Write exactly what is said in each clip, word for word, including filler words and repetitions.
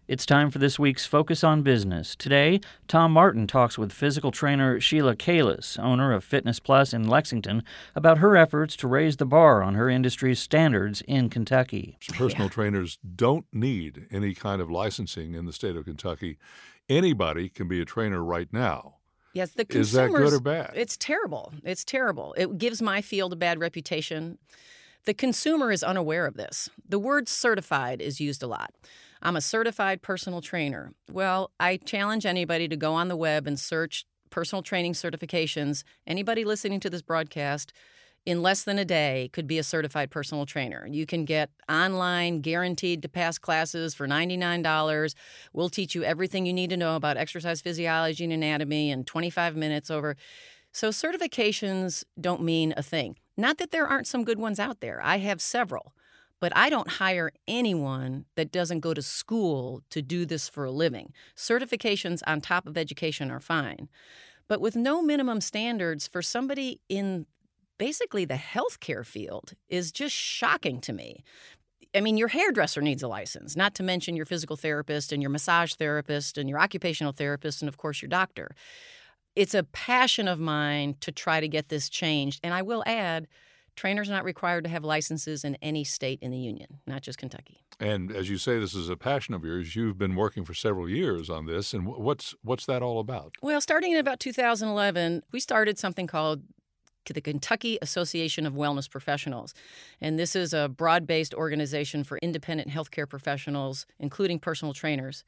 It's time for this week's Focus on Business. Today, Tom Martin talks with physical trainer Sheila Kalis, owner of Fitness Plus in Lexington, about her efforts to raise the bar on her industry's standards in Kentucky. Personal yeah. trainers don't need any kind of licensing in the state of Kentucky. Anybody can be a trainer right now. Yes, the consumers. Is that good or bad? It's terrible. It's terrible. It gives my field a bad reputation. The consumer is unaware of this. The word certified is used a lot. I'm a certified personal trainer. Well, I challenge anybody to go on the web and search personal training certifications. Anybody listening to this broadcast, in less than a day, could be a certified personal trainer. You can get online, guaranteed to pass classes for ninety-nine dollars. We'll teach you everything you need to know about exercise physiology and anatomy in twenty-five minutes over. So certifications don't mean a thing. Not that there aren't some good ones out there. I have several. But I don't hire anyone that doesn't go to school to do this for a living. Certifications on top of education are fine. But with no minimum standards for somebody in basically the healthcare field is just shocking to me. I mean, your hairdresser needs a license, not to mention your physical therapist and your massage therapist and your occupational therapist and, of course, your doctor. It's a passion of mine to try to get this changed. And I will add, trainers are not required to have licenses in any state in the union, not just Kentucky. And as you say, this is a passion of yours. You've been working for several years on this. And what's what's that all about? Well, starting in about two thousand eleven, we started something called the Kentucky Association of Wellness Professionals. And this is a broad-based organization for independent healthcare professionals, including personal trainers.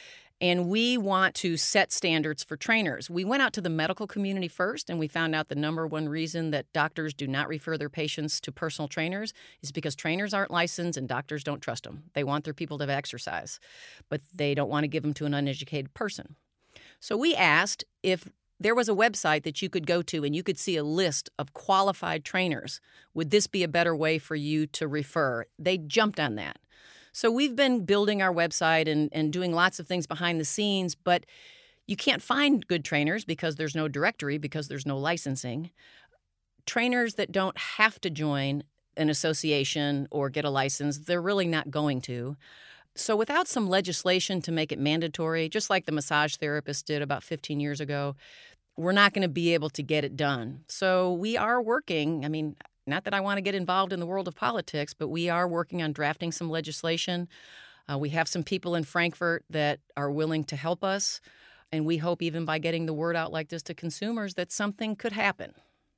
And we want to set standards for trainers. We went out to the medical community first, and we found out the number one reason that doctors do not refer their patients to personal trainers is because trainers aren't licensed and doctors don't trust them. They want their people to exercise, but they don't want to give them to an uneducated person. So we asked if there was a website that you could go to and you could see a list of qualified trainers. Would this be a better way for you to refer? They jumped on that. So we've been building our website and, and doing lots of things behind the scenes, but you can't find good trainers because there's no directory, because there's no licensing. Trainers that don't have to join an association or get a license, they're really not going to. So without some legislation to make it mandatory, just like the massage therapist did about fifteen years ago, we're not going to be able to get it done. So we are working, I mean, not that I want to get involved in the world of politics, but we are working on drafting some legislation. Uh, we have some people in Frankfort that are willing to help us, and we hope even by getting the word out like this to consumers that something could happen.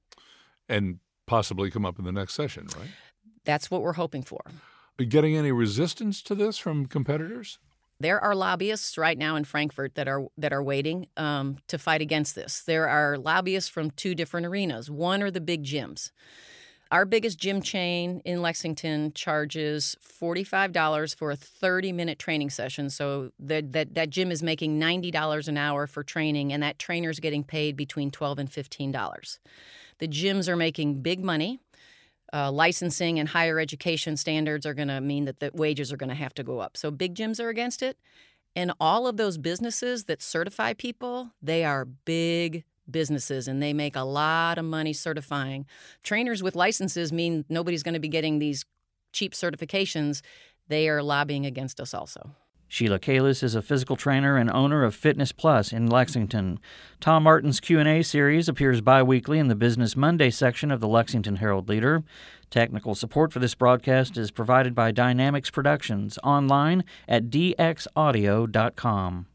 And possibly come up in the next session, right? That's what we're hoping for. Are you getting any resistance to this from competitors? There are lobbyists right now in Frankfort that are that are waiting um, to fight against this. There are lobbyists from two different arenas. One are the big gyms. Our biggest gym chain in Lexington charges forty-five dollars for a thirty-minute training session. So that, that, that gym is making ninety dollars an hour for training, and that trainer's getting paid between twelve dollars and fifteen dollars. The gyms are making big money. Uh, licensing and higher education standards are going to mean that the wages are going to have to go up. So big gyms are against it. And all of those businesses that certify people, they are big businesses, and they make a lot of money certifying. Trainers with licenses mean nobody's going to be getting these cheap certifications. They are lobbying against us also. Sheila Kalis is a physical trainer and owner of Fitness Plus in Lexington. Tom Martin's Q and A series appears bi-weekly in the Business Monday section of the Lexington Herald-Leader. Technical support for this broadcast is provided by Dynamics Productions, online at d x audio dot com.